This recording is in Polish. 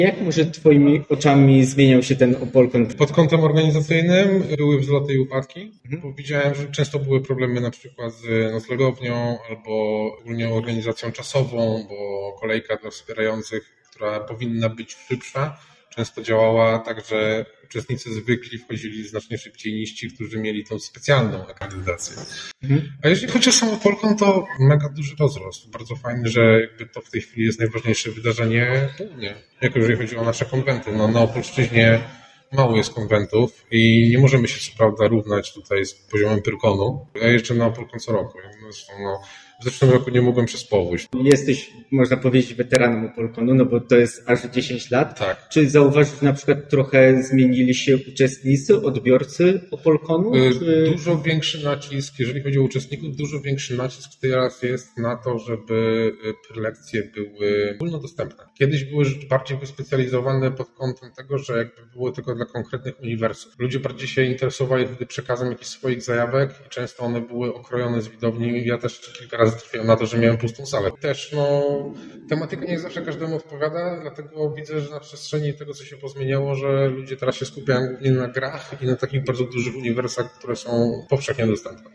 Jak może twoimi oczami zmieniał się ten Opolkon? Pod kątem organizacyjnym były wzloty i upadki, bo widziałem, że często były problemy na przykład z noclegownią albo ogólnie organizacją czasową, bo kolejka dla wspierających, która powinna być szybsza, często działała tak, że uczestnicy zwykli wchodzili znacznie szybciej niż ci, którzy mieli tą specjalną akredytację. A jeżeli chodzi o sam Opolkon, to mega duży rozrost. Bardzo fajnie, że jakby to w tej chwili jest najważniejsze wydarzenie głównie, jako jeżeli chodzi o nasze konwenty. No, na Opolszczyźnie mało jest konwentów i nie możemy się co prawda równać tutaj z poziomem Pyrkonu. Ja jeżdżę na Opolkon co roku. W zeszłym roku nie mogłem przez powódź. Jesteś, można powiedzieć, weteranem Opolkonu, no bo to jest aż 10 lat. Tak. Czy zauważysz, że na przykład trochę zmienili się uczestnicy, odbiorcy Opolkonu? Dużo większy nacisk, jeżeli chodzi o uczestników, dużo większy nacisk teraz jest na to, żeby prelekcje były ogólnodostępne. Kiedyś były bardziej wyspecjalizowane pod kątem tego, że jakby było tylko dla konkretnych uniwersów. Ludzie bardziej się interesowali wtedy przekazem jakichś swoich zajawek i często one były okrojone z widowni. Ja też kilka razy trafiłem na to, że miałem pustą salę. Też tematyka nie zawsze każdemu odpowiada, dlatego widzę, że na przestrzeni tego, co się pozmieniało, że ludzie teraz się skupiają głównie na grach i na takich bardzo dużych uniwersach, które są powszechnie dostępne.